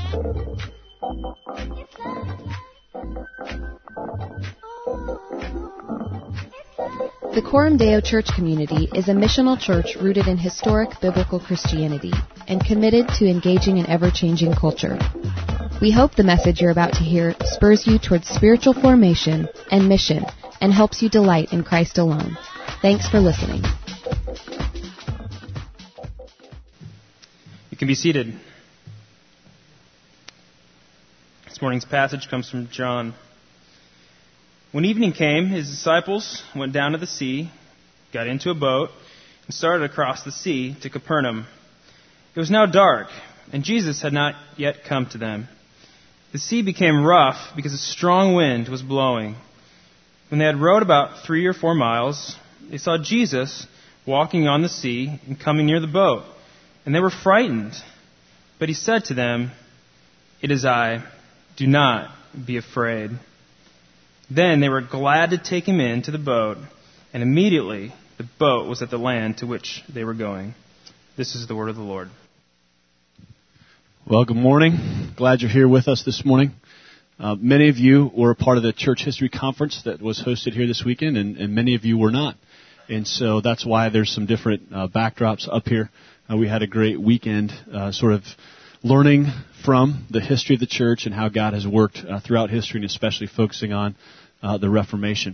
The Coram Deo Church Community is a missional church rooted in historic biblical Christianity and committed to engaging an ever-changing culture. We hope the message you're about to hear spurs you towards spiritual formation and mission and helps you delight in Christ alone. Thanks for listening. You can be seated. This morning's passage comes from John. When evening came, his disciples went down to the sea, got into a boat, and started across the sea to Capernaum. It was now dark, and Jesus had not yet come to them. The sea became rough because a strong wind was blowing. When they had rowed about 3 or 4 miles, they saw Jesus walking on the sea and coming near the boat, and they were frightened. But he said to them, "It is I. Do not be afraid." Then they were glad to take him into the boat, and immediately the boat was at the land to which they were going. This is the word of the Lord. Well, good morning. Glad you're here with us this morning. Many of you were a part of the Church History Conference that was hosted here this weekend, and many of you were not. And so that's why there's some different backdrops up here. We had a great weekend sort of learning from the history of the church and how God has worked throughout history, and especially focusing on the Reformation.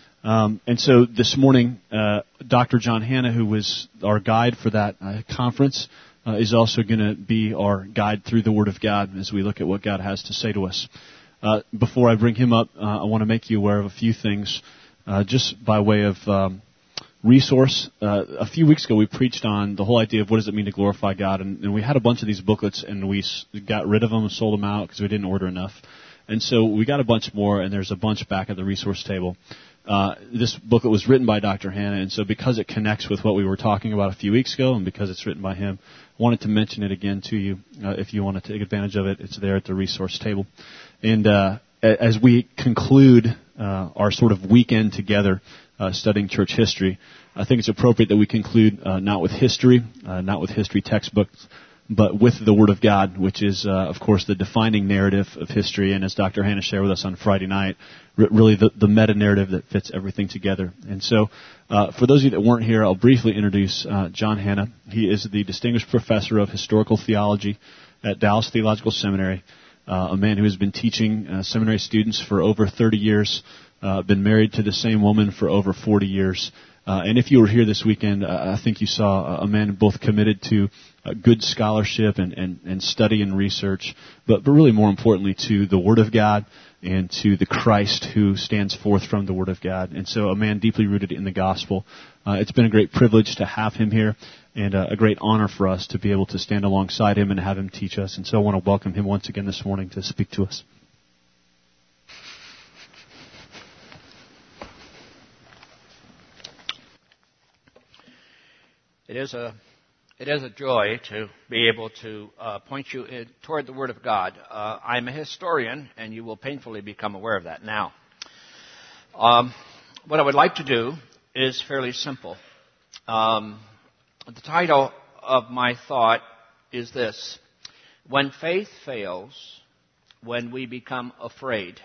And so this morning, Dr. John Hanna, who was our guide for that conference, is also going to be our guide through the Word of God as we look at what God has to say to us. Before I bring him up, I want to make you aware of a few things, just by way of resource. A few weeks ago, we preached on the whole idea of what does it mean to glorify God, and we had a bunch of these booklets, and we got rid of them and sold them out because we didn't order enough. And so we got a bunch more, and there's a bunch back at the resource table. This booklet was written by Dr. Hanna, and so because it connects with what we were talking about a few weeks ago, and because it's written by him, I wanted to mention it again to you. If you want to take advantage of it, it's there at the resource table. And as we conclude our sort of weekend together studying church history, I think it's appropriate that we conclude not with history textbooks, but with the Word of God, which is, of course, the defining narrative of history, and as Dr. Hanna shared with us on Friday night, really the meta-narrative that fits everything together. And so, for those of you that weren't here, I'll briefly introduce John Hanna. He is the Distinguished Professor of Historical Theology at Dallas Theological Seminary, a man who has been teaching seminary students for over 30 years, been married to the same woman for over 40 years. And if you were here this weekend, I think you saw a man both committed to good scholarship and study and research, but really more importantly to the Word of God and to the Christ who stands forth from the Word of God. And so a man deeply rooted in the gospel. It's been a great privilege to have him here, and a great honor for us to be able to stand alongside him and have him teach us. And so I want to welcome him once again this morning to speak to us. It is a joy to be able to point you toward the Word of God. I'm a historian, and you will painfully become aware of that now. What I would like to do is fairly simple. The title of my thought is this: When Faith Fails, When We Become Afraid.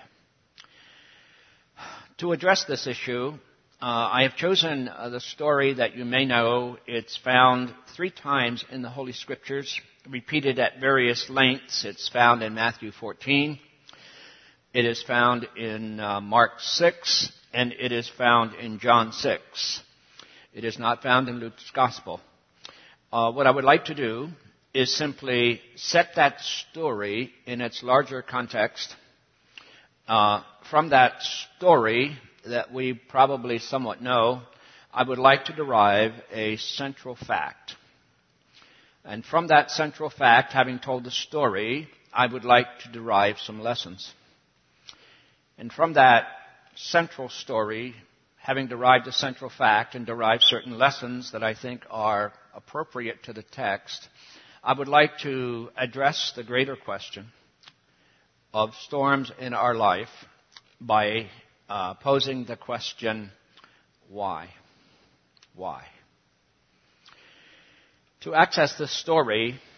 To address this issue, I have chosen the story that you may know. It's found 3 times in the Holy Scriptures, repeated at various lengths. It's found in Matthew 14. It is found in Mark 6, and it is found in John 6. It is not found in Luke's Gospel. What I would like to do is simply set that story in its larger context. From that story that we probably somewhat know, I would like to derive a central fact. And from that central fact, having told the story, I would like to derive some lessons. And from that central story, having derived a central fact and derived certain lessons that I think are appropriate to the text, I would like to address the greater question of storms in our life by posing the question, why? Why? To access this story,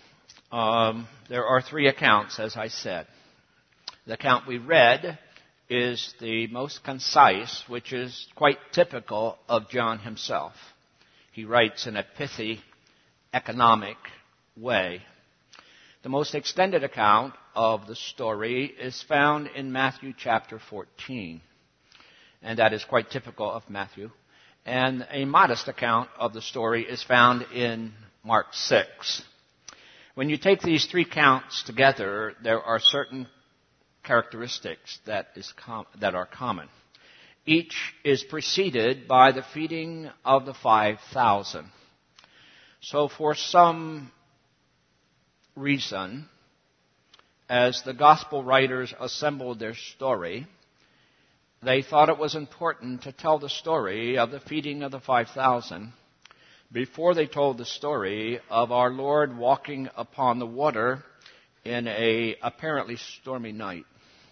There are three accounts, as I said. The account we read is the most concise, which is quite typical of John himself. He writes in a pithy, economic way. The most extended account of the story is found in Matthew chapter 14, and that is quite typical of Matthew. And a modest account of the story is found in Mark 6. When you take these three accounts together, there are certain characteristics that are common. Each is preceded by the feeding of the 5,000. So for some reason, as the gospel writers assembled their story, they thought it was important to tell the story of the feeding of the 5,000 before they told the story of our Lord walking upon the water in a apparently stormy night.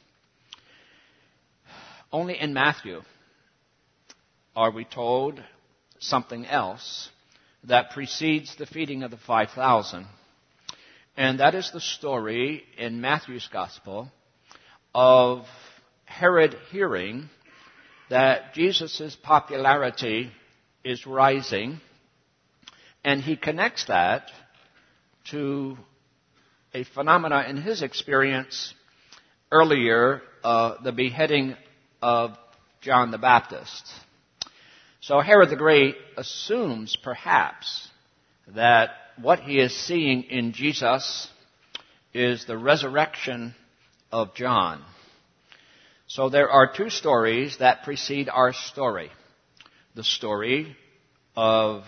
Only in Matthew are we told something else that precedes the feeding of the 5,000. And that is the story in Matthew's gospel of Herod hearing that Jesus' popularity is rising, and he connects that to a phenomena in his experience earlier, the beheading of John the Baptist. So Herod the Great assumes perhaps that what he is seeing in Jesus is the resurrection of John. So there are two stories that precede our story. The story of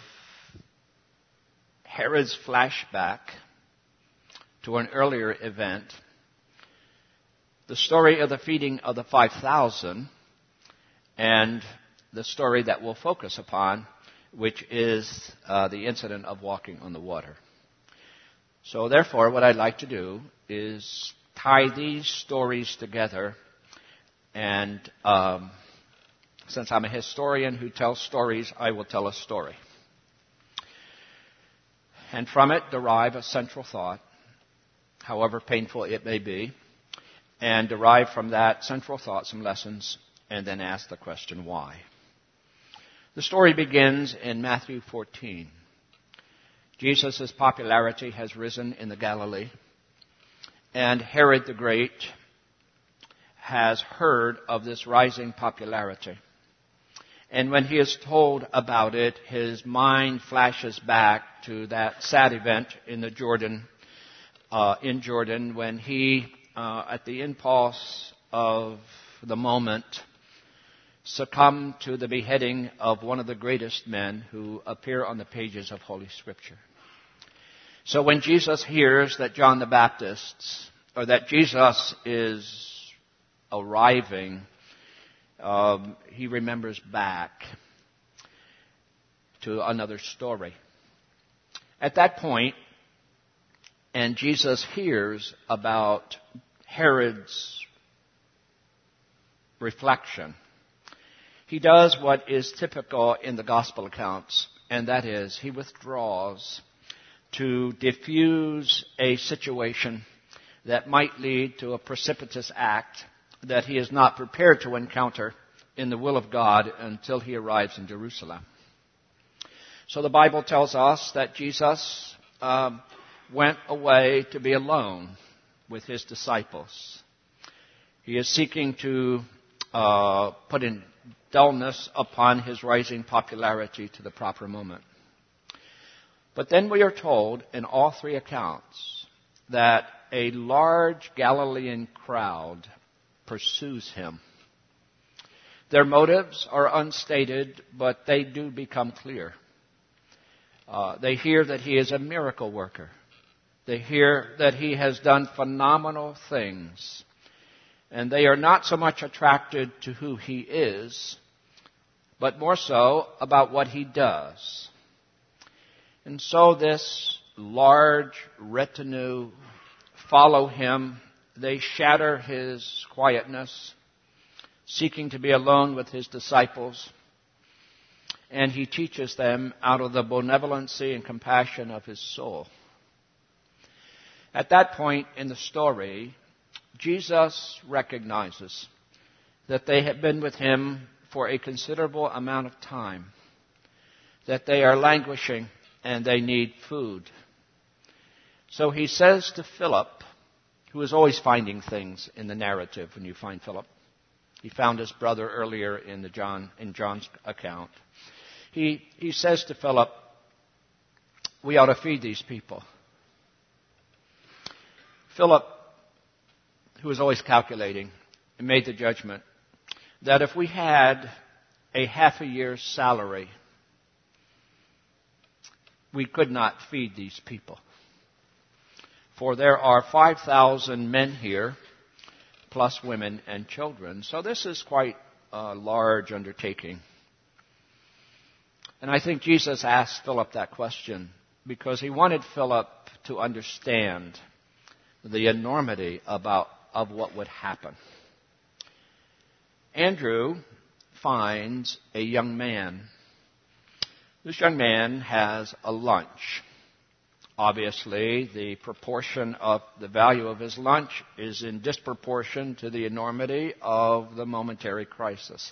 Herod's flashback to an earlier event, the story of the feeding of the 5,000, and the story that we'll focus upon, which is the incident of walking on the water. So therefore, what I'd like to do is tie these stories together, and since I'm a historian who tells stories, I will tell a story. And from it derive a central thought, however painful it may be, and derive from that central thought some lessons, and then ask the question, why? The story begins in Matthew 14. Jesus' popularity has risen in the Galilee, and Herod the Great has heard of this rising popularity. And when he is told about it, his mind flashes back to that sad event in Jordan, when he, at the impulse of the moment, succumbed to the beheading of one of the greatest men who appear on the pages of Holy Scripture. So when Jesus hears that John the Baptist, or that Jesus is arriving, he remembers back to another story. At that point, and Jesus hears about Herod's reflection, he does what is typical in the gospel accounts, and that is he withdraws to diffuse a situation that might lead to a precipitous act that he is not prepared to encounter in the will of God until he arrives in Jerusalem. So the Bible tells us that Jesus went away to be alone with his disciples. He is seeking to put in dullness upon his rising popularity to the proper moment. But then we are told in all three accounts that a large Galilean crowd pursues him. Their motives are unstated, but they do become clear. They hear that he is a miracle worker. They hear that he has done phenomenal things. And they are not so much attracted to who he is, but more so about what he does. And so this large retinue follow him. They shatter his quietness, seeking to be alone with his disciples. And he teaches them out of the benevolency and compassion of his soul. At that point in the story, Jesus recognizes that they have been with him for a considerable amount of time, that they are languishing and they need food. So he says to Philip, who is always finding things in the narrative when you find Philip. He found his brother earlier in John's account. He says to Philip, we ought to feed these people. Philip, who was always calculating, made the judgment that if we had a half a year's salary, we could not feed these people. For there are 5,000 men here, plus women and children. So this is quite a large undertaking. And I think Jesus asked Philip that question because he wanted Philip to understand the enormity of what would happen. Andrew finds a young man. This young man has a lunch. Obviously, the proportion of the value of his lunch is in disproportion to the enormity of the momentary crisis.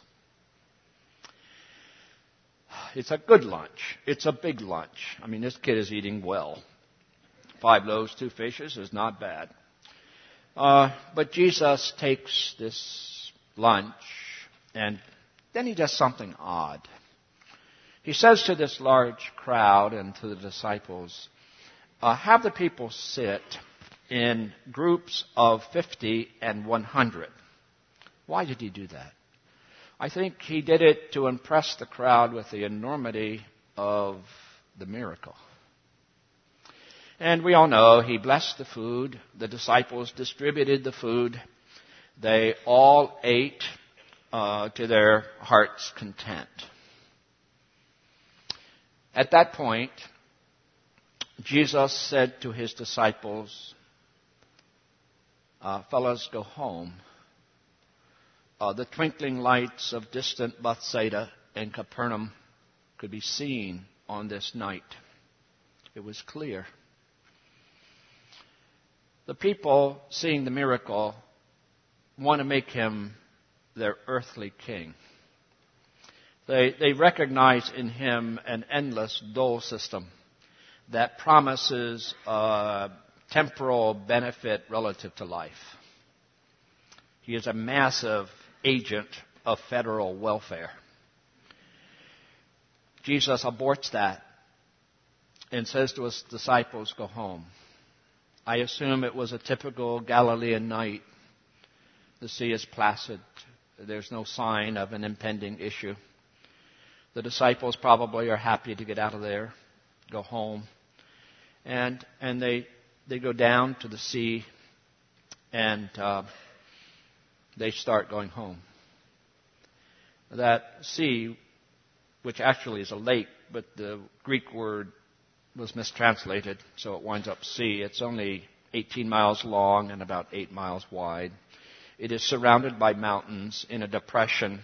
It's a good lunch. It's a big lunch. I mean, this kid is eating well. 5 loaves, 2 fishes is not bad. But Jesus takes this lunch and then he does something odd. He says to this large crowd and to the disciples, have the people sit in groups of 50 and 100. Why did he do that? I think he did it to impress the crowd with the enormity of the miracle. And we all know he blessed the food. The disciples distributed the food. They all ate to their heart's content. At that point, Jesus said to his disciples, fellas, go home. The twinkling lights of distant Bethsaida and Capernaum could be seen on this night. It was clear. The people, seeing the miracle, want to make him their earthly king. They recognize in him an endless dole system that promises temporal benefit relative to life. He is a massive agent of federal welfare. Jesus aborts that and says to his disciples, go home. I assume it was a typical Galilean night. The sea is placid. There's no sign of an impending issue. The disciples probably are happy to get out of there, go home. And they go down to the sea and they start going home. That sea, which actually is a lake, but the Greek word was mistranslated, so it winds up sea. It's only 18 miles long and about 8 miles wide. It is surrounded by mountains in a depression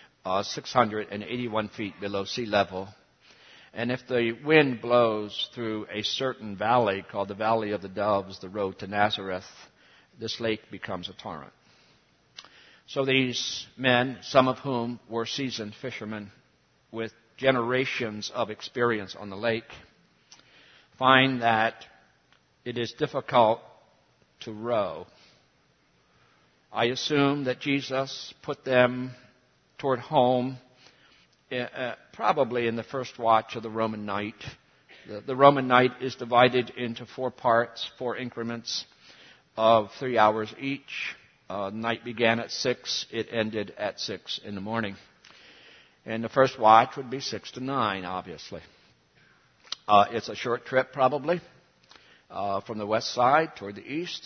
681 feet below sea level. And if the wind blows through a certain valley called the Valley of the Doves, the road to Nazareth, this lake becomes a torrent. So these men, some of whom were seasoned fishermen with generations of experience on the lake, find that it is difficult to row. I assume that Jesus put them toward home probably in the first watch of the Roman night. The Roman night is divided into 4 parts, 4 increments of 3 hours each. Night began at 6. It ended at 6 in the morning. And the first watch would be 6 to 9, obviously. It's a short trip, probably, from the west side toward the east.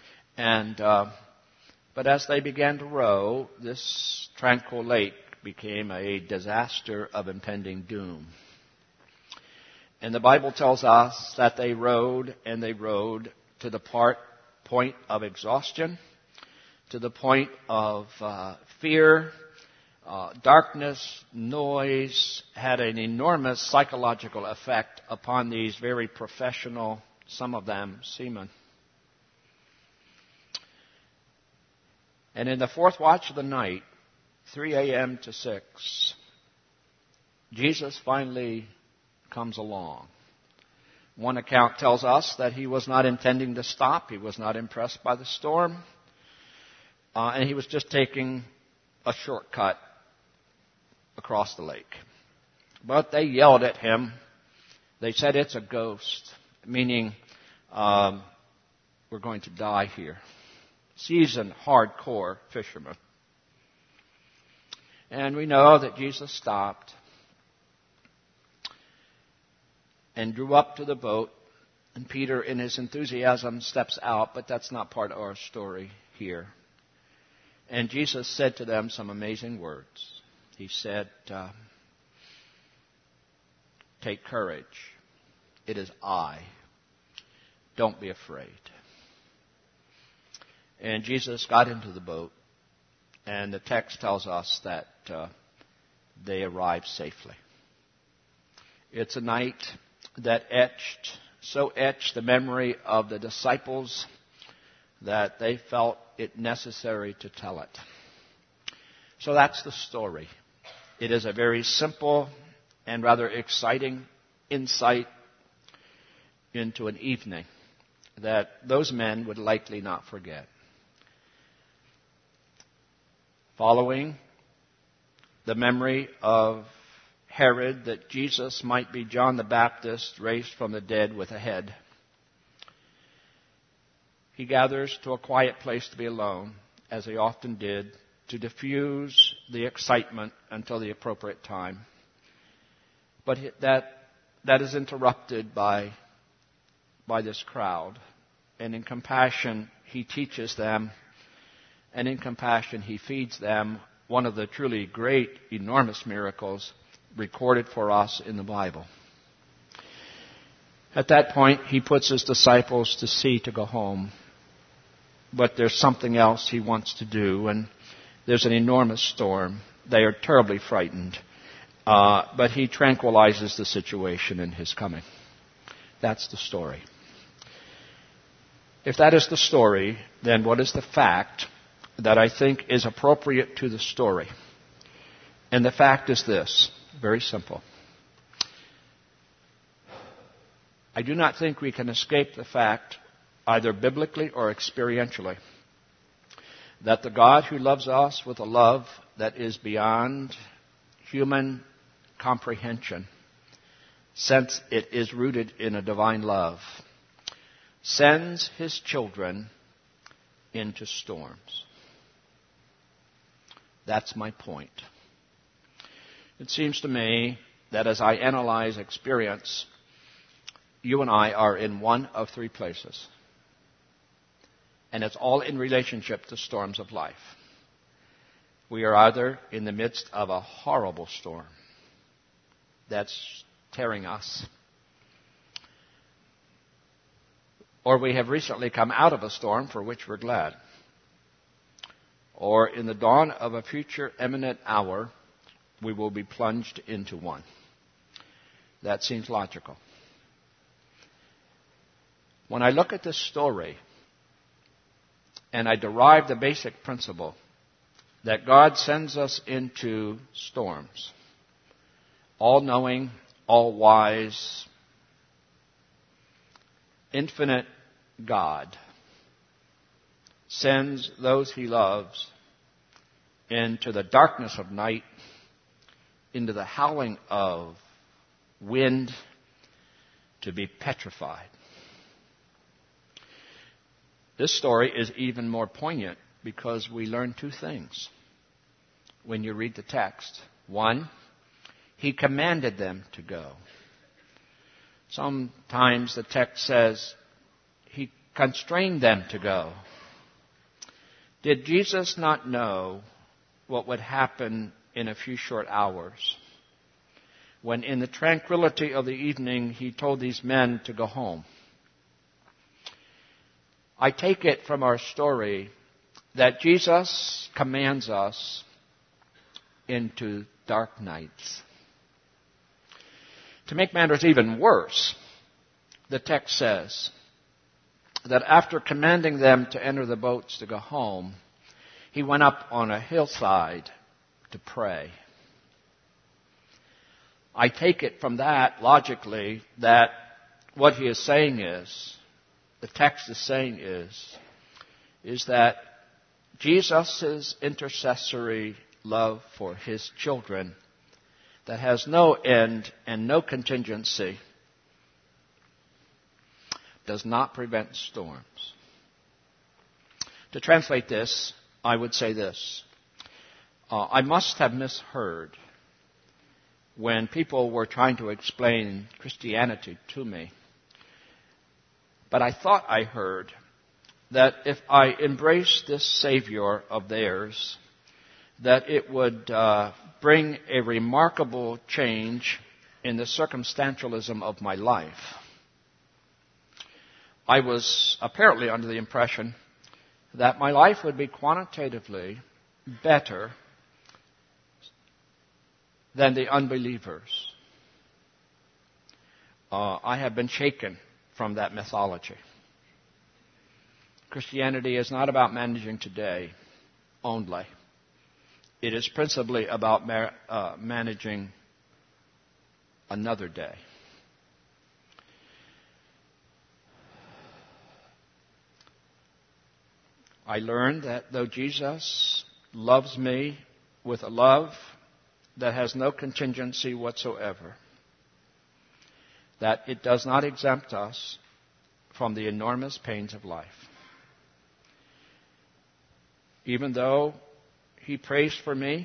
But as they began to row, this tranquil lake became a disaster of impending doom. And the Bible tells us that they rowed and they rowed to the point of exhaustion, to the point of fear. Darkness, noise had an enormous psychological effect upon these very professional, some of them seamen. And in the fourth watch of the night, 3 a.m. to 6, Jesus finally comes along. One account tells us that he was not intending to stop. He was not impressed by the storm. And he was just taking a shortcut across the lake. But they yelled at him. They said, "It's a ghost," meaning we're going to die here. Seasoned, hardcore fishermen. And we know that Jesus stopped and drew up to the boat, and Peter, in his enthusiasm, steps out, but that's not part of our story here. And Jesus said to them some amazing words. He said, "Take courage. It is I. Don't be afraid." And Jesus got into the boat, and the text tells us that they arrived safely. It's a night that so etched the memory of the disciples that they felt it necessary to tell it. So that's the story. It is a very simple and rather exciting insight into an evening that those men would likely not forget. Following the memory of Herod that Jesus might be John the Baptist raised from the dead with a head, he gathers to a quiet place to be alone, as he often did, to diffuse the excitement until the appropriate time. But that is interrupted by this crowd. And in compassion, he teaches them. And in compassion, he feeds them, one of the truly great, enormous miracles recorded for us in the Bible. At that point, he puts his disciples to sea to go home. But there's something else he wants to do, and there's an enormous storm. They are terribly frightened. But he tranquilizes the situation in his coming. That's the story. If that is the story, then what is the fact that I think is appropriate to the story? And the fact is this, very simple. I do not think we can escape the fact, either biblically or experientially, that the God who loves us with a love that is beyond human comprehension, since it is rooted in a divine love, sends his children into storms. That's my point. It seems to me that as I analyze experience, you and I are in one of three places. And it's all in relationship to storms of life. We are either in the midst of a horrible storm that's tearing us, or we have recently come out of a storm for which we're glad, or in the dawn of a future imminent hour, we will be plunged into one. That seems logical. When I look at this story, and I derive the basic principle that God sends us into storms, all-knowing, all-wise, infinite God sends those he loves into the darkness of night, into the howling of wind, to be petrified. This story is even more poignant because we learn two things when you read the text. One, he commanded them to go. Sometimes the text says he constrained them to go. Did Jesus not know what would happen in a few short hours when in the tranquility of the evening he told these men to go home? I take it from our story that Jesus commands us into dark nights. To make matters even worse, the text says that after commanding them to enter the boats to go home, He went up on a hillside to pray. I take it from that, logically, that what he is saying is, the text is saying is that Jesus' intercessory love for his children that has no end and no contingency does not prevent storms. To translate this, I would say this. I must have misheard when people were trying to explain Christianity to me. But I thought I heard that if I embraced this Savior of theirs, that it would bring a remarkable change in the circumstantialism of my life. I was apparently under the impression that my life would be quantitatively better than the unbelievers. I have been shaken from that mythology. Christianity is not about managing today only. It is principally about managing another day. I learned that though Jesus loves me with a love that has no contingency whatsoever, that it does not exempt us from the enormous pains of life. Even though he prays for me,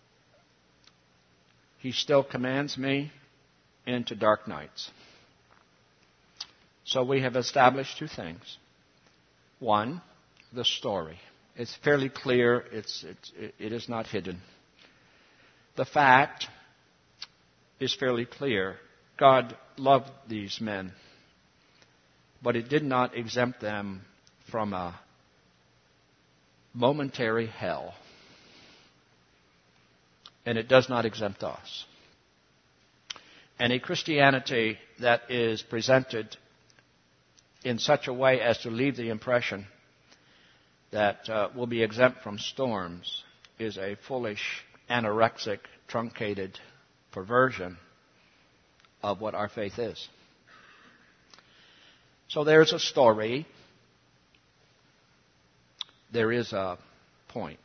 he still commands me into dark nights. So we have established two things. One, the story. It's fairly clear. It is not hidden. The fact is fairly clear. God loved these men, but it did not exempt them from a momentary hell. And it does not exempt us. And a Christianity that is presented in such a way as to leave the impression that will be exempt from storms is a foolish, anorexic, truncated perversion of what our faith is. So there's a story. There is a point,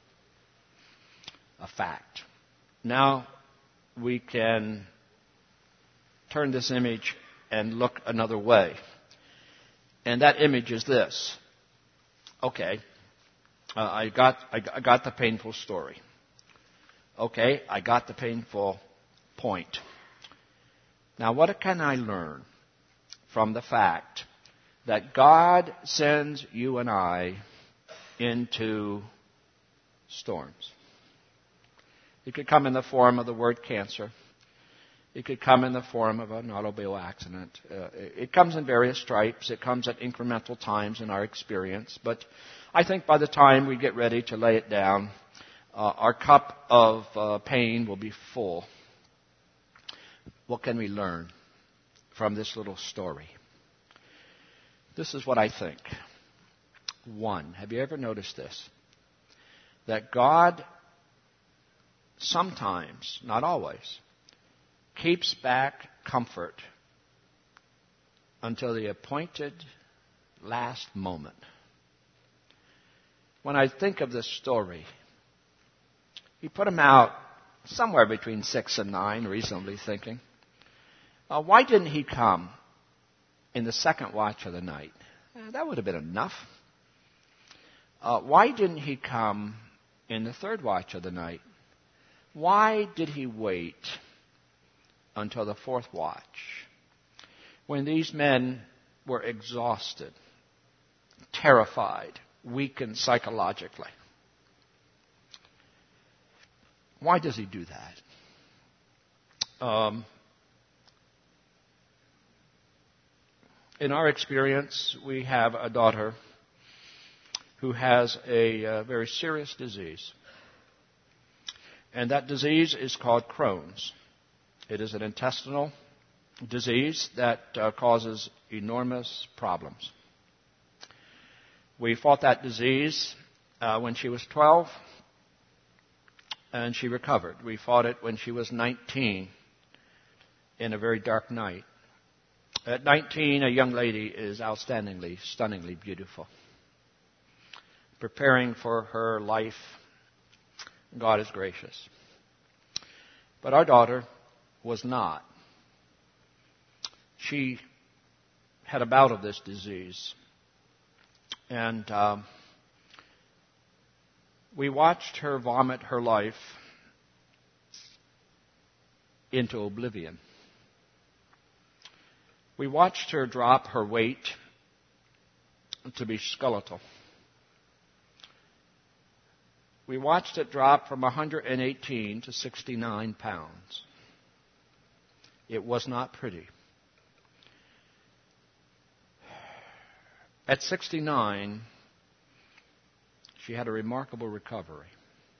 a fact. Now we can turn this image and look another way. And that image is this. Okay, I got the painful story. Okay, I got the painful point. Now what can I learn from the fact that God sends you and I into storms? It could come in the form of the word cancer. It could come in the form of an automobile accident. It comes in various stripes. It comes at incremental times in our experience. But I think by the time we get ready to lay it down, our cup of pain will be full. What can we learn from this little story? This is what I think. One, have you ever noticed this? That God sometimes, not always, keeps back comfort until the appointed last moment. When I think of this story, he put them out somewhere between 6 and 9, reasonably thinking. Why didn't he come in the second watch of the night? That would have been enough. Why didn't he come in the third watch of the night? Why did he wait until the fourth watch, when these men were exhausted, terrified, weakened psychologically? Why does he do that? In our experience, we have a daughter who has a very serious disease. And that disease is called Crohn's. It is an intestinal disease that causes enormous problems. We fought that disease when she was 12, and she recovered. We fought it when she was 19 in a very dark night. At 19, a young lady is outstandingly, stunningly beautiful. Preparing for her life, God is gracious. But our daughter was not. She had a bout of this disease. And we watched her vomit her life into oblivion. We watched her drop her weight to be skeletal. We watched it drop from 118 to 69 pounds. It was not pretty. At 69, she had a remarkable recovery.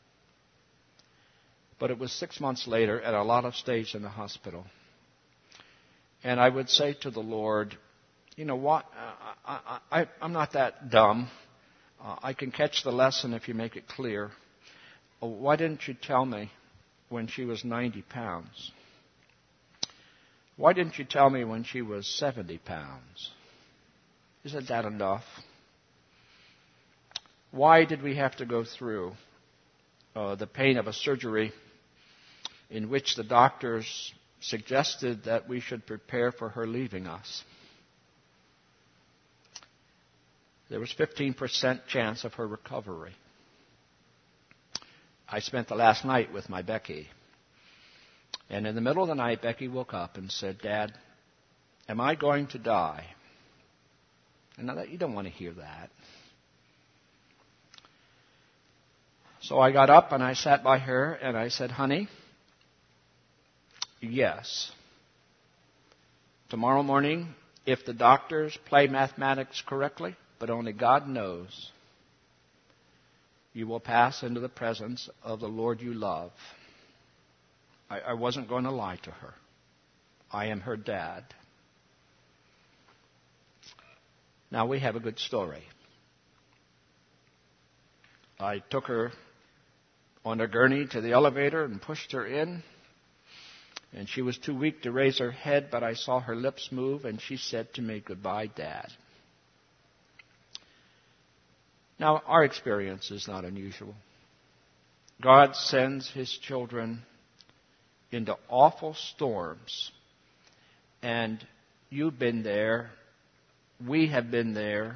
But it was 6 months later at a lot of stays in the hospital. And I would say to the Lord, you know what, I'm not that dumb. I can catch the lesson if you make it clear. Why didn't you tell me when she was 90 pounds? Why didn't you tell me when she was 70 pounds? Isn't that enough? Why did we have to go through the pain of a surgery in which the doctors suggested that we should prepare for her leaving us? There was 15% chance of her recovery. I spent the last night with my Becky. And in the middle of the night, Becky woke up and said, Dad, am I going to die? And now you don't want to hear that. So I got up and I sat by her and I said, honey, yes. Tomorrow morning, if the doctors play mathematics correctly, but only God knows, you will pass into the presence of the Lord you love. I wasn't going to lie to her. I am her dad. Now we have a good story. I took her on a gurney to the elevator and pushed her in. And she was too weak to raise her head, but I saw her lips move, and she said to me, goodbye, Dad. Now, our experience is not unusual. God sends His children into awful storms. And you've been there. We have been there.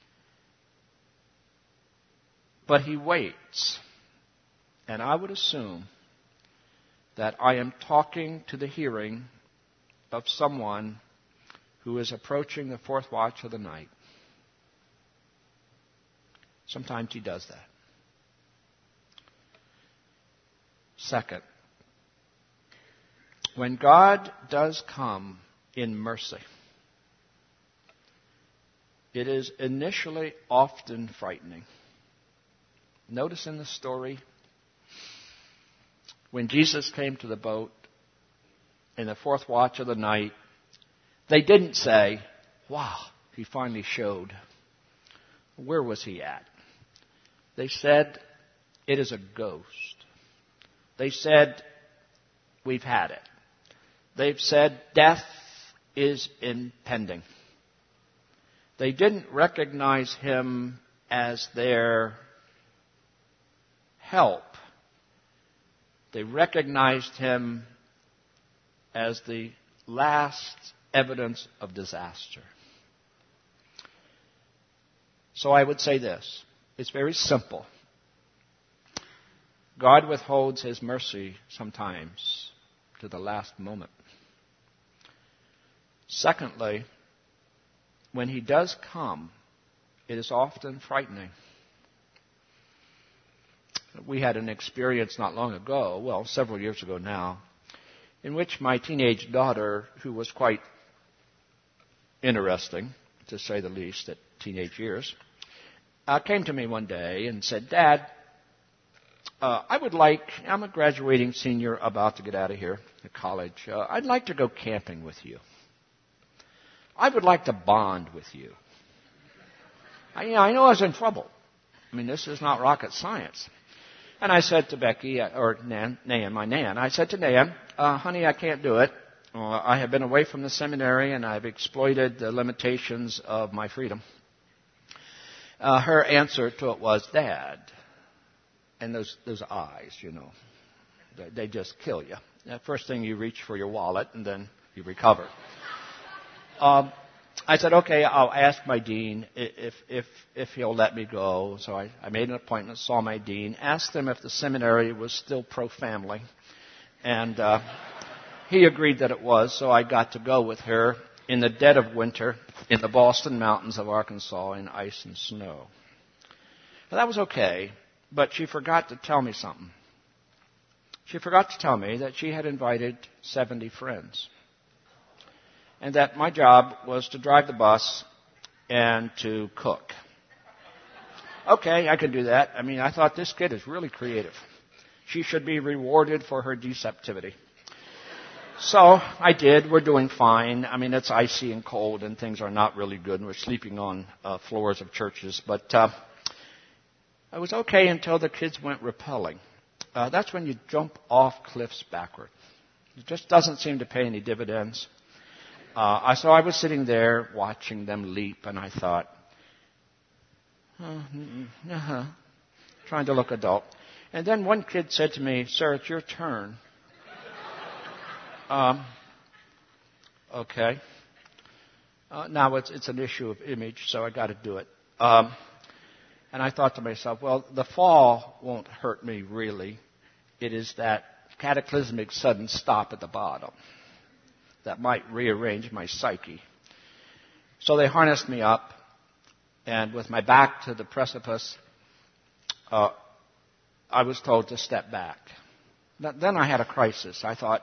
But He waits. And I would assume that I am talking to the hearing of someone who is approaching the fourth watch of the night. Sometimes He does that. Second, when God does come in mercy, it is initially often frightening. Notice in the story, when Jesus came to the boat in the fourth watch of the night, they didn't say, wow, He finally showed. Where was He at? They said, it is a ghost. They said, we've had it. They've said, death is impending. They didn't recognize Him as their help. They recognized Him as the last evidence of disaster. So I would say this. It's very simple. God withholds His mercy sometimes to the last moment. Secondly, when He does come, it is often frightening. We had an experience not long ago, well, several years ago now, in which my teenage daughter, who was quite interesting, to say the least, at teenage years, came to me one day and said, Dad, I'm a graduating senior about to get out of here at college. I'd like to go camping with you. I would like to bond with you. I know I was in trouble. I mean, this is not rocket science. And I said to Becky, or Nan, my Nan, I said to Nan, honey, I can't do it. I have been away from the seminary and I've exploited the limitations of my freedom. Her answer to it was, Dad. And those eyes, they just kill you. First thing you reach for your wallet and then you recover. I said, okay, I'll ask my dean if he'll let me go. So I made an appointment, saw my dean, asked him if the seminary was still pro-family. And he agreed that it was, so I got to go with her in the dead of winter in the Boston Mountains of Arkansas in ice and snow. Now, that was okay, but she forgot to tell me something. She forgot to tell me that she had invited 70 friends. And that my job was to drive the bus and to cook. Okay, I could do that. I mean, I thought this kid is really creative. She should be rewarded for her deceptivity. So I did. We're doing fine. I mean, it's icy and cold and things are not really good. We're sleeping on floors of churches. But it was okay until the kids went rappelling. That's when you jump off cliffs backward. It just doesn't seem to pay any dividends. So I was sitting there watching them leap, and I thought, trying to look adult. And then one kid said to me, Sir, it's your turn. Okay. Now it's an issue of image, so I got to do it. And I thought to myself, well, the fall won't hurt me really. It is that cataclysmic sudden stop at the bottom that might rearrange my psyche. So they harnessed me up, and with my back to the precipice, I was told to step back. Then I had a crisis. I thought,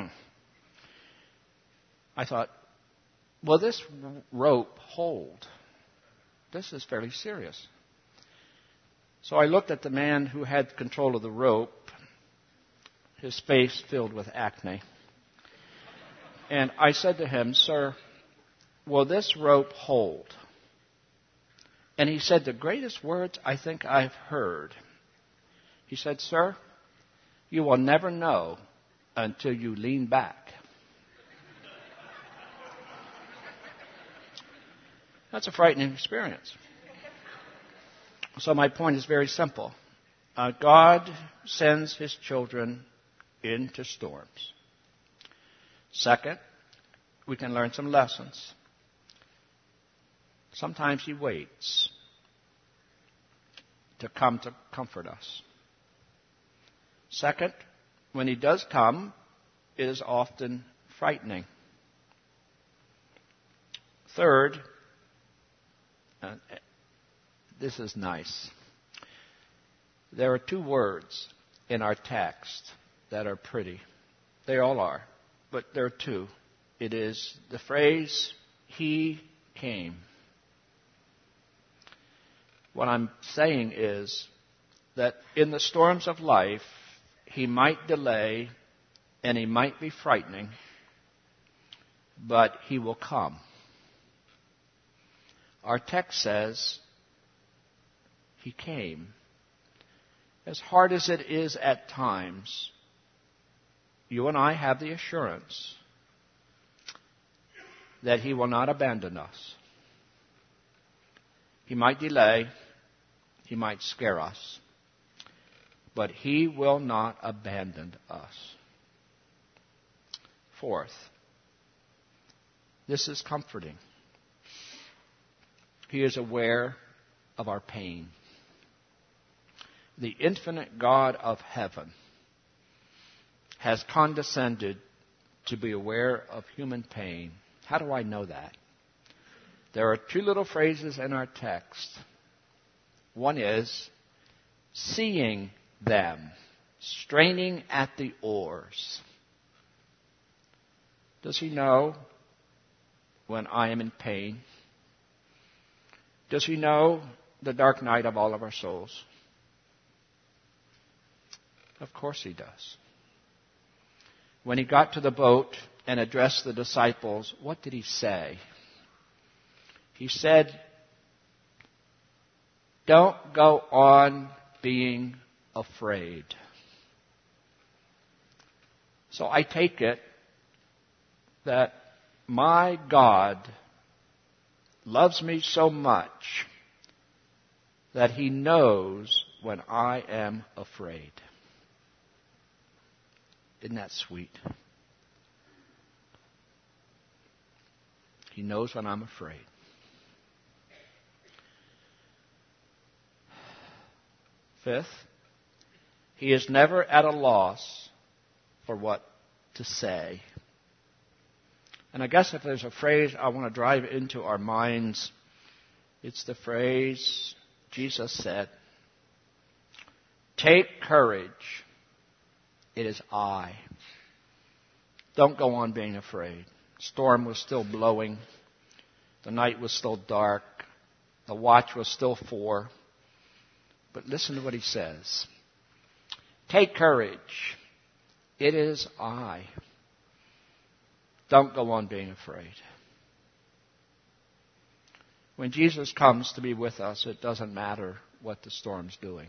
will this rope hold? This is fairly serious. So I looked at the man who had control of the rope, his face filled with acne. And I said to him, Sir, will this rope hold? And he said the greatest words I think I've heard. He said, Sir, you will never know until you lean back. That's a frightening experience. So my point is very simple. God sends his children into storms. Second, we can learn some lessons. Sometimes he waits to come to comfort us. Second, when he does come, it is often frightening. Third, this is nice. There are two words in our text that are pretty. They all are. But there are two. It is the phrase, he came. What I'm saying is that in the storms of life, he might delay and he might be frightening, but he will come. Our text says, he came. As hard as it is at times, you and I have the assurance that he will not abandon us. He might delay, he might scare us, but he will not abandon us. Fourth, this is comforting. He is aware of our pain. The infinite God of heaven has condescended to be aware of human pain. How do I know that? There are two little phrases in our text. One is, seeing them, straining at the oars. Does he know when I am in pain? Does he know the dark night of all of our souls? Of course he does. When he got to the boat and addressed the disciples, what did he say? He said, Don't go on being afraid. So I take it that my God loves me so much that He knows when I am afraid. Isn't that sweet? He knows when I'm afraid. Fifth, He is never at a loss for what to say. And I guess if there's a phrase I want to drive into our minds, it's the phrase Jesus said, "Take courage, it is I." Don't go on being afraid. Storm was still blowing. The night was still dark. The watch was still 4. But listen to what He says. Take courage, it is I. Don't go on being afraid. When Jesus comes to be with us, it doesn't matter what the storm's doing.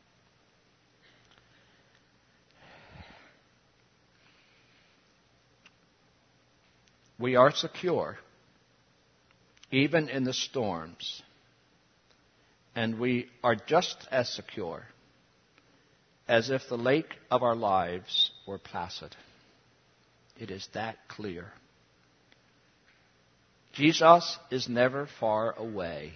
We are secure, even in the storms. And we are just as secure as if the lake of our lives were placid. It is that clear. Jesus is never far away.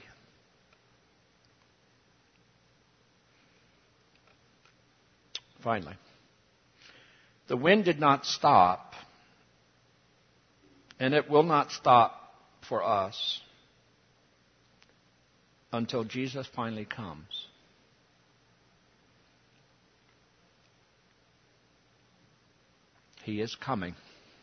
Finally, the wind did not stop, and it will not stop for us until Jesus finally comes. He is coming.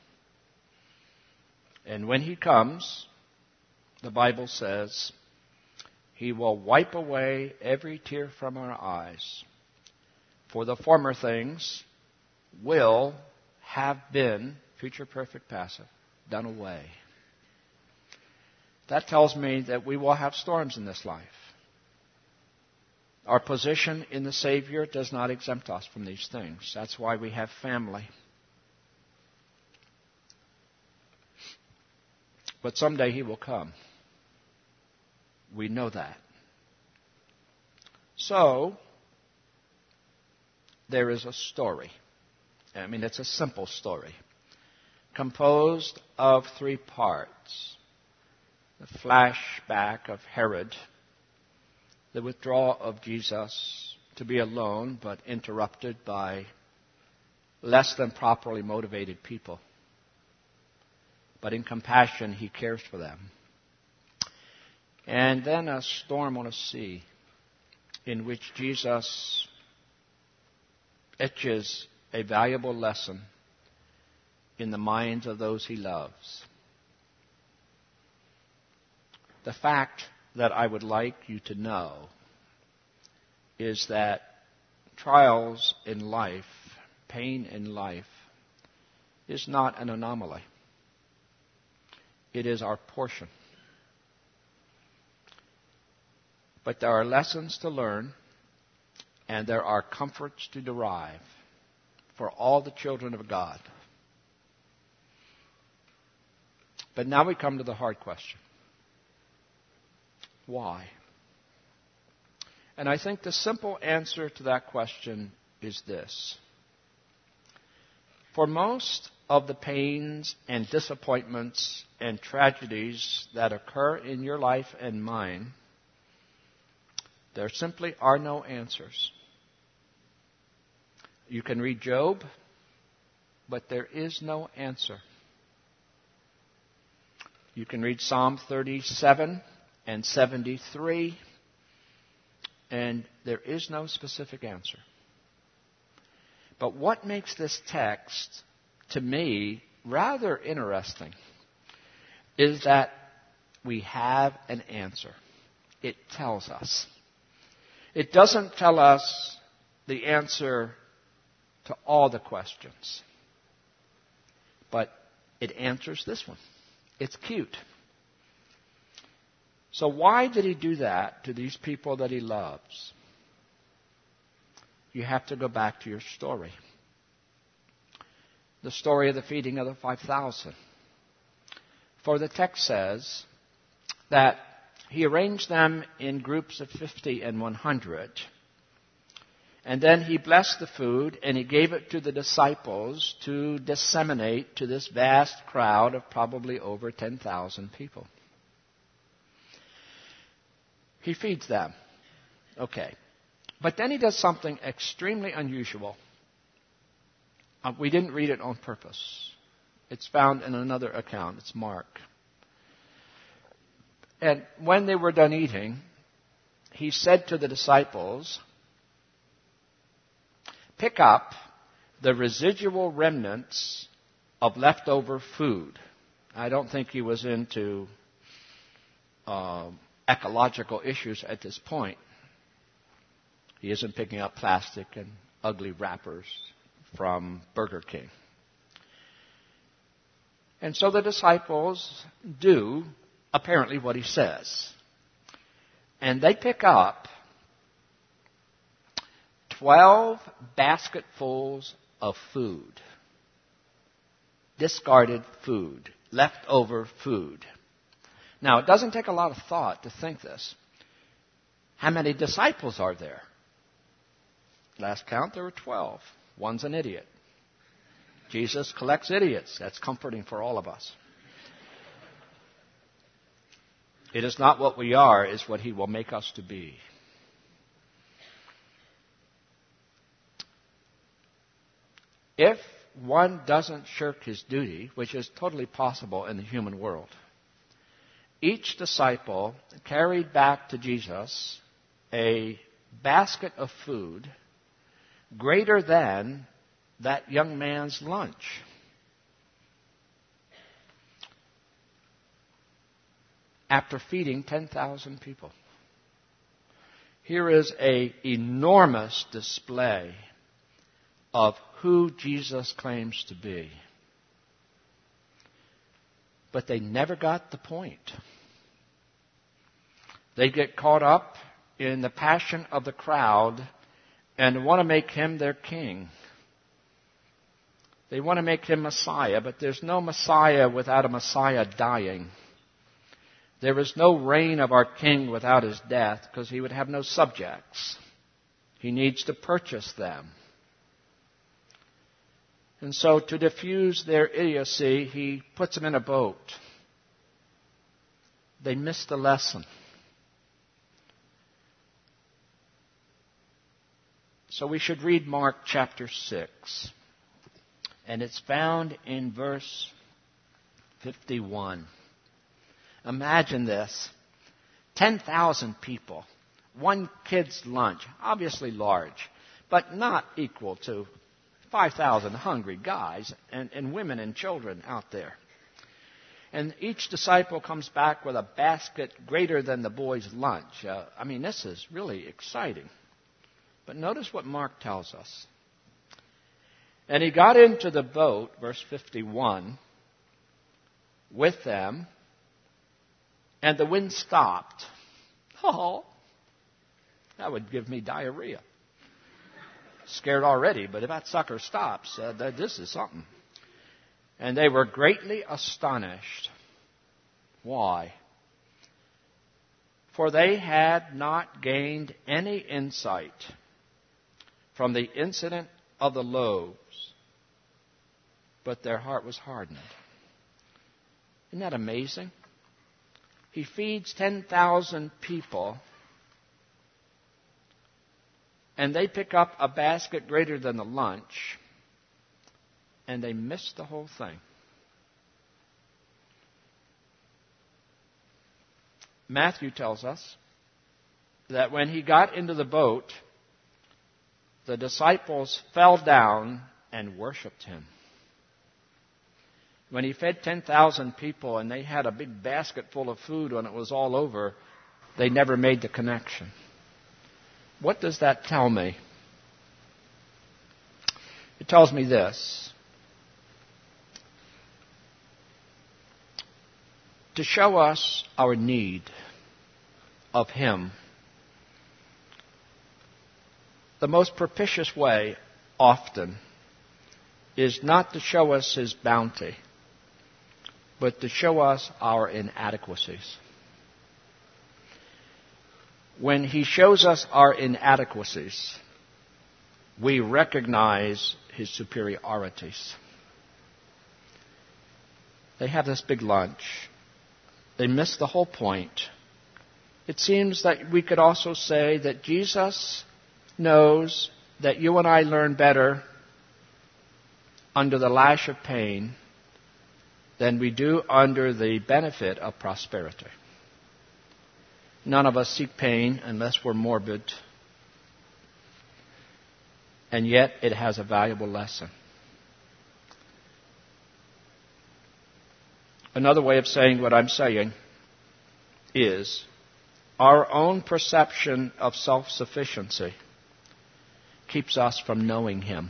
And when He comes, the Bible says, He will wipe away every tear from our eyes. For the former things will have been, future perfect passive, done away. That tells me that we will have storms in this life. Our position in the Savior does not exempt us from these things. That's why we have family. But someday He will come. We know that. So, there is a story. I mean, it's a simple story, composed of 3 parts. The flashback of Herod, the withdrawal of Jesus to be alone, but interrupted by less than properly motivated people. But in compassion, He cares for them. And then a storm on a sea in which Jesus etches a valuable lesson in the minds of those He loves. The fact that I would like you to know is that trials in life, pain in life, is not an anomaly. It is our portion. But there are lessons to learn, and there are comforts to derive for all the children of God. But now we come to the hard question. Why? And I think the simple answer to that question is this. For most of the pains and disappointments and tragedies that occur in your life and mine, there simply are no answers. You can read Job, but there is no answer. You can read Psalm 37 and 73, and there is no specific answer. But what makes this text, to me, rather interesting is that we have an answer. It tells us. It doesn't tell us the answer to all the questions, but it answers this one. It's cute. So why did he do that to these people that he loves? You have to go back to your story. The story of the feeding of the 5,000. For the text says that he arranged them in groups of 50 and 100. And then he blessed the food and he gave it to the disciples to disseminate to this vast crowd of probably over 10,000 people. He feeds them. Okay. But then he does something extremely unusual. We didn't read it on purpose. It's found in another account. It's Mark. And when they were done eating, he said to the disciples, pick up the residual remnants of leftover food. I don't think he was into ecological issues at this point. He isn't picking up plastic and ugly wrappers from Burger King. And so the disciples do apparently what he says. And they pick up 12 basketfuls of food. Discarded food. Leftover food. Now, it doesn't take a lot of thought to think this. How many disciples are there? Last count, there were 12. One's an idiot. Jesus collects idiots. That's comforting for all of us. It is not what we are, it's what he will make us to be. If one doesn't shirk his duty, which is totally possible in the human world, each disciple carried back to Jesus a basket of food greater than that young man's lunch. After feeding 10,000 people. Here is an enormous display of who Jesus claims to be. But they never got the point. They get caught up in the passion of the crowd and want to make him their king. They want to make him Messiah, but there's no Messiah without a Messiah dying. There is no reign of our king without his death, because he would have no subjects. He needs to purchase them. And so to diffuse their idiocy, he puts them in a boat. They miss the lesson. So we should read Mark chapter 6. And it's found in verse 51. Imagine this. 10,000 people. One kid's lunch. Obviously large. But not equal to 5,000 hungry guys and women and children out there. And each disciple comes back with a basket greater than the boy's lunch. This is really exciting. But notice what Mark tells us. And he got into the boat, verse 51, with them, and the wind stopped. Oh, that would give me diarrhea. Scared already, but if that sucker stops, this is something. And they were greatly astonished. Why? For they had not gained any insight from the incident of the loaves, but their heart was hardened. Isn't that amazing? He feeds 10,000 people, and they pick up a basket greater than the lunch, and they miss the whole thing. Matthew tells us that when he got into the boat, the disciples fell down and worshiped him. When he fed 10,000 people and they had a big basket full of food when it was all over, they never made the connection. What does that tell me? It tells me this. To show us our need of Him, the most propitious way often is not to show us His bounty, but to show us our inadequacies. When He shows us our inadequacies, we recognize His superiorities. They have this big lunch. They miss the whole point. It seems that we could also say that Jesus knows that you and I learn better under the lash of pain than we do under the benefit of prosperity. None of us seek pain unless we're morbid, and yet it has a valuable lesson. Another way of saying what I'm saying is our own perception of self-sufficiency keeps us from knowing Him.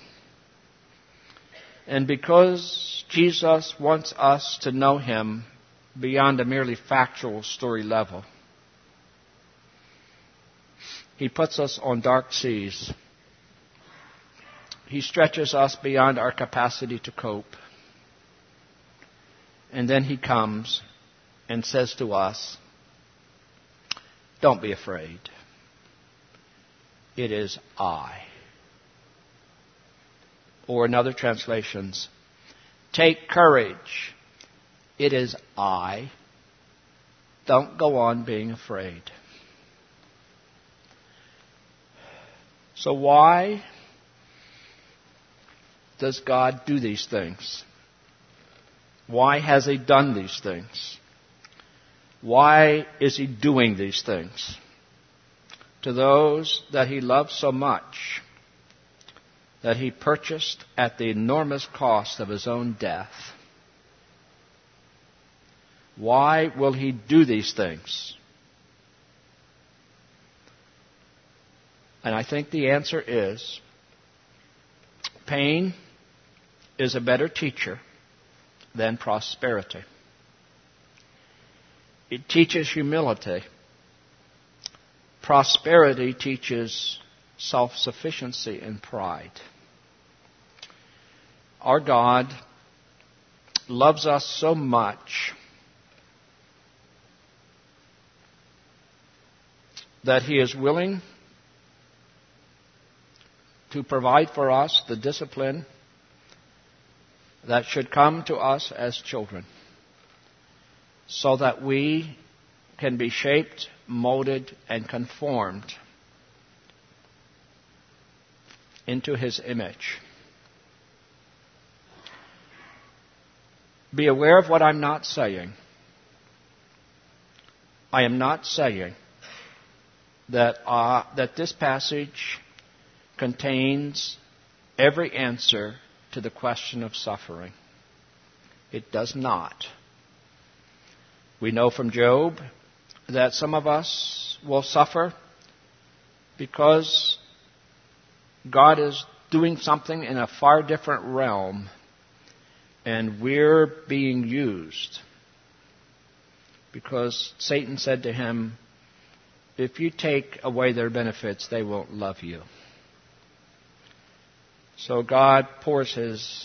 And because Jesus wants us to know Him beyond a merely factual story level, He puts us on dark seas. He stretches us beyond our capacity to cope. And then He comes and says to us, don't be afraid. It is I. Or in other translations, take courage. It is I. Don't go on being afraid. So why does God do these things? Why has He done these things? Why is He doing these things? To those that He loves so much, that He purchased at the enormous cost of His own death. Why will He do these things? And I think the answer is, pain is a better teacher than prosperity. It teaches humility. Prosperity teaches self-sufficiency and pride. Our God loves us so much that He is willing to provide for us the discipline that should come to us as children, so that we can be shaped, molded, and conformed into His image. Be aware of what I'm not saying. I am not saying that this passage contains every answer to the question of suffering. It does not. We know from Job that some of us will suffer because God is doing something in a far different realm, and we're being used. Because Satan said to him, if you take away their benefits, they won't love you. So God pours His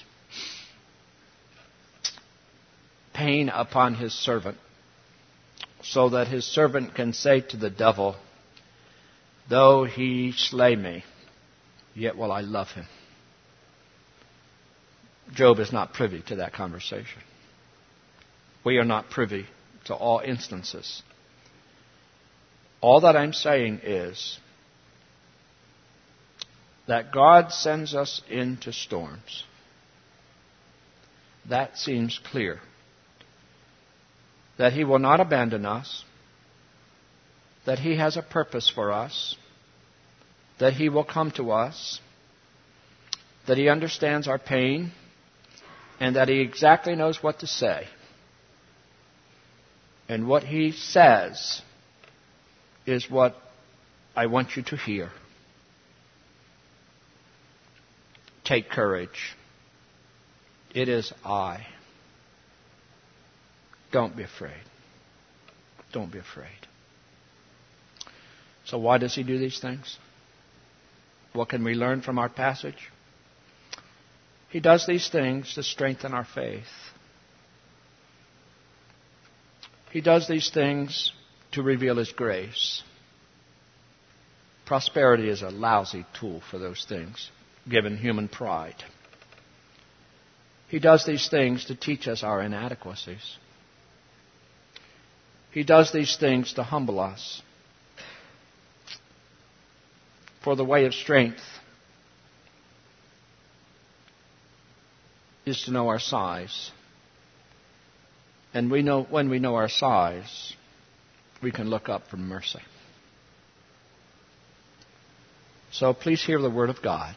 pain upon His servant, so that His servant can say to the devil, though he slay me, yet will I love him. Job is not privy to that conversation. We are not privy to all instances. All that I'm saying is that God sends us into storms. That seems clear. That He will not abandon us. That He has a purpose for us. That He will come to us. That He understands our pain. And that He exactly knows what to say. And what He says is what I want you to hear. Take courage. It is I. Don't be afraid. Don't be afraid. So why does he do these things? What can we learn from our passage? He does these things to strengthen our faith. He does these things to reveal His grace. Prosperity is a lousy tool for those things, given human pride. He does these things to teach us our inadequacies. He does these things to humble us. For the way of strength is to know our size. And when we know our size, we can look up for mercy. So please hear the word of God.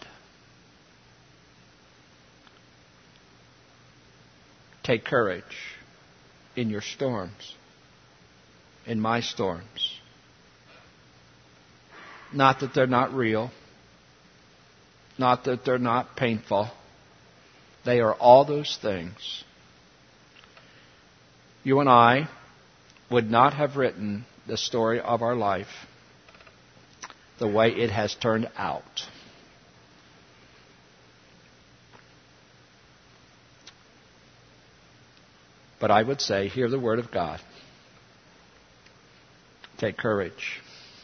Take courage in your storms, in my storms. Not that they're not real, not that they're not painful. They are all those things. You and I would not have written the story of our life the way it has turned out. But I would say, hear the word of God. Take courage.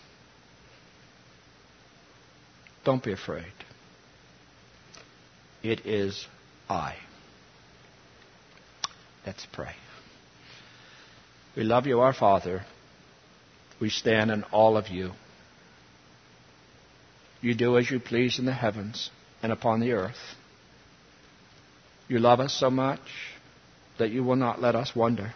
Don't be afraid. It is I. Let's pray. We love you, our Father. We stand in awe of you. You do as you please in the heavens and upon the earth. You love us so much that you will not let us wonder.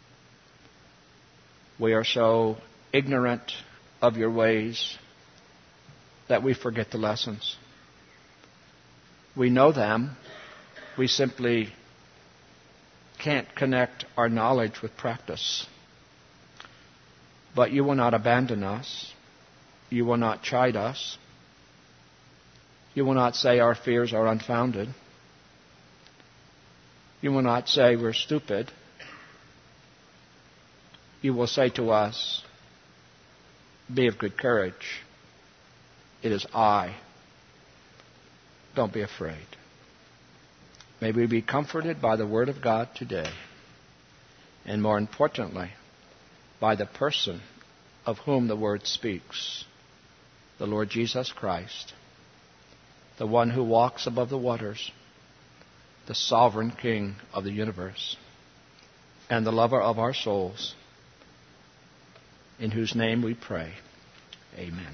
We are so ignorant of your ways that we forget the lessons. We know them. We simply can't connect our knowledge with practice. But you will not abandon us. You will not chide us. You will not say our fears are unfounded. You will not say we're stupid. You will say to us, be of good courage. It is I. Don't be afraid. May we be comforted by the Word of God today. And more importantly, by the person of whom the Word speaks, the Lord Jesus Christ, the one who walks above the waters, the sovereign King of the universe, and the lover of our souls, in whose name we pray. Amen.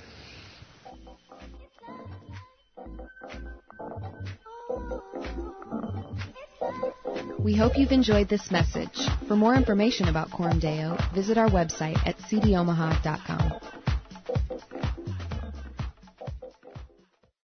We hope you've enjoyed this message. For more information about Coram Deo, visit our website at cdomaha.com.